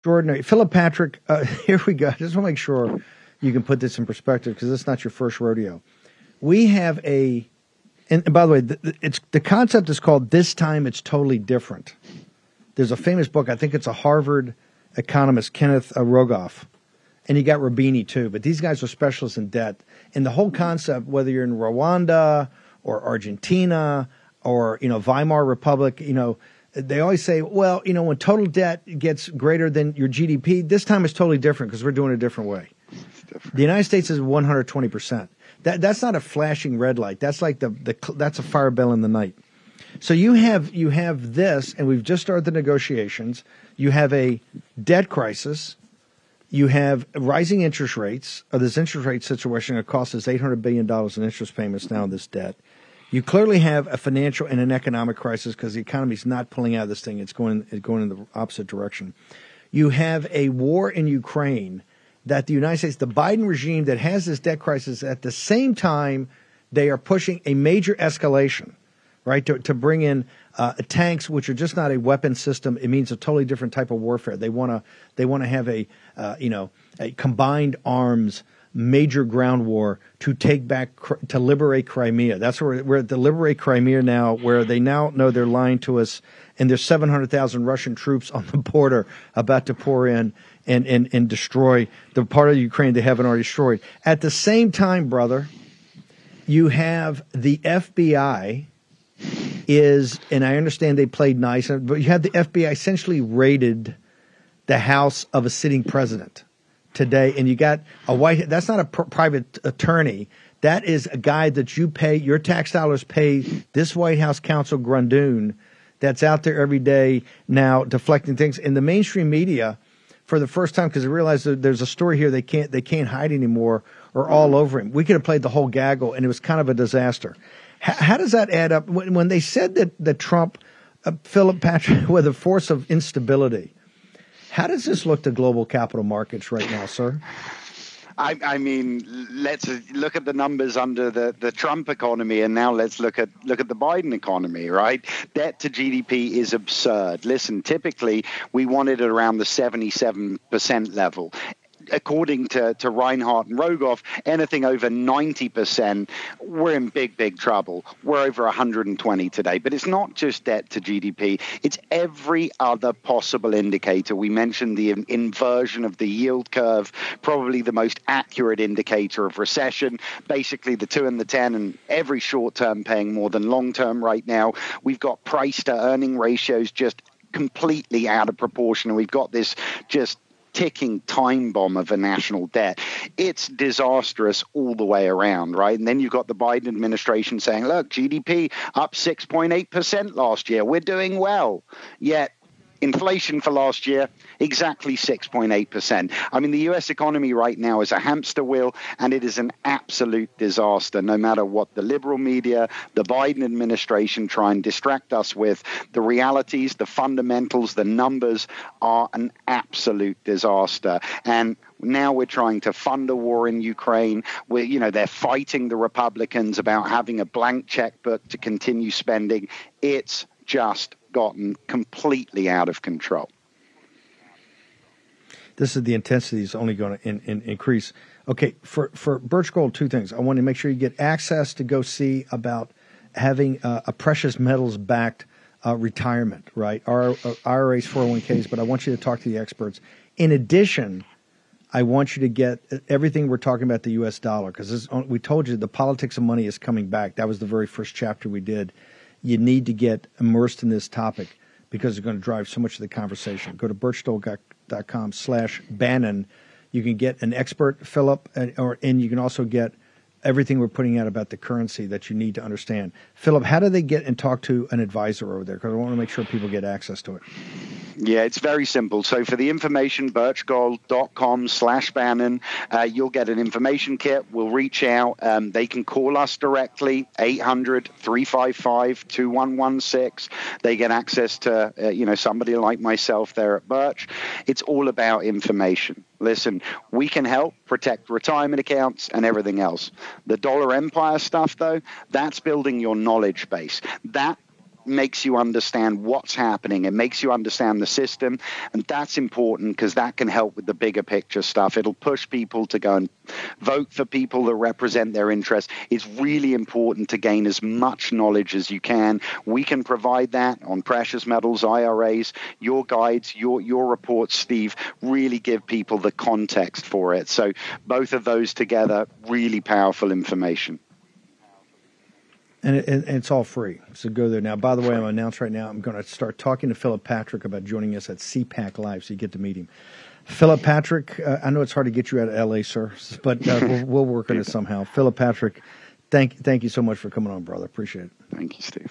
Extraordinary. Philip Patrick, here we go. I just want to make sure you can put this in perspective because it's not your first rodeo. We have and by the way, the concept is called This Time It's Totally Different. There's a famous book, I think it's a Harvard economist, Kenneth Rogoff, and you got Rabini too, but these guys are specialists in debt. And the whole concept, whether you're in Rwanda or Argentina or, Weimar Republic, they always say, well, when total debt gets greater than your GDP, this time it's totally different because we're doing it a different way. The United States is 120%. That's not a flashing red light. That's like that's a fire bell in the night. So you have this, and we've just started the negotiations. You have a debt crisis. You have rising interest rates. This interest rate situation that costs us $800 billion in interest payments now on this debt. You clearly have a financial and an economic crisis because the economy is not pulling out of this thing. It's going in the opposite direction. You have a war in Ukraine that the United States, the Biden regime that has this debt crisis, at the same time, they are pushing a major escalation, right, to bring in tanks, which are just not a weapon system. It means a totally different type of warfare. They want to have a combined arms major ground war to take back, to liberate Crimea. That's where we're at, the liberate Crimea now, where they now know they're lying to us, and there's 700,000 Russian troops on the border about to pour in and destroy the part of Ukraine they haven't already destroyed. At the same time, brother, you have the FBI and I understand they played nice, but you have the FBI essentially raided the house of a sitting president today, and you got that's not a private attorney. That is a guy that you pay, your tax dollars pay this White House counsel Grundun that's out there every day now deflecting things. In the mainstream media, for the first time, because they realize that there's a story here they can't hide anymore, or all over him. We could have played the whole gaggle, and it was kind of a disaster. How does that add up? When they said that Trump, Philip Patrick, with a force of instability, how does this look to global capital markets right now, sir? I mean, let's look at the numbers under the Trump economy, and now let's look at the Biden economy, right? Debt to GDP is absurd. Listen, typically we want it at around the 77% level. According to Reinhart and Rogoff, anything over 90%, we're in big trouble. We're over 120 today. But it's not just debt to GDP. It's every other possible indicator. We mentioned the inversion of the yield curve, probably the most accurate indicator of recession. Basically, the 2 and the 10, and every short term paying more than long term right now. We've got price to earning ratios just completely out of proportion. And we've got this just ticking time bomb of a national debt. It's disastrous all the way around, right? And then you've got the Biden administration saying, look, GDP up 6.8% last year. We're doing well. Yet inflation for last year, exactly 6.8%. I mean, the U.S. economy right now is a hamster wheel, and it is an absolute disaster, no matter what the liberal media, the Biden administration try and distract us with. The realities, the fundamentals, the numbers are an absolute disaster. And now we're trying to fund a war in Ukraine. They're fighting the Republicans about having a blank checkbook to continue spending. It's just gotten completely out of control. This is the intensity is only going to increase. Okay, for Birch Gold, two things. I want to make sure you get access to go see about having a precious metals backed retirement, right? Our IRAs, 401ks, but I want you to talk to the experts. In addition, I want you to get everything we're talking about the U.S. dollar, because we told you the politics of money is coming back. That was the very first chapter we did. You need to get immersed in this topic because it's going to drive so much of the conversation. Go to birchgold.com/Bannon. You can get an expert, Philip, and you can also get everything we're putting out about the currency that you need to understand. Philip, how do they get and talk to an advisor over there? Because I want to make sure people get access to it. Yeah, it's very simple. So for the information, birchgold.com/Bannon, you'll get an information kit. We'll reach out. They can call us directly, 800-355-2116. They get access to, somebody like myself there at Birch. It's all about information. Listen, we can help protect retirement accounts and everything else. The dollar empire stuff, though, that's building your knowledge base. That makes you understand what's happening. It makes you understand the system, and that's important because that can help with the bigger picture stuff. It'll push people to go and vote for people that represent their interests. It's really important to gain as much knowledge as you can. We can provide that on precious metals, IRAs. Your guides, your reports, Steve, really give people the context for it. So both of those together, really powerful information. And it's all free. So go there now. By the way, I'm going to announce right now, I'm going to start talking to Philip Patrick about joining us at CPAC Live, so you get to meet him. Philip Patrick, I know it's hard to get you out of L.A., sir, but we'll work on it somehow. Philip Patrick, thank you so much for coming on, brother. Appreciate it. Thank you, Steve.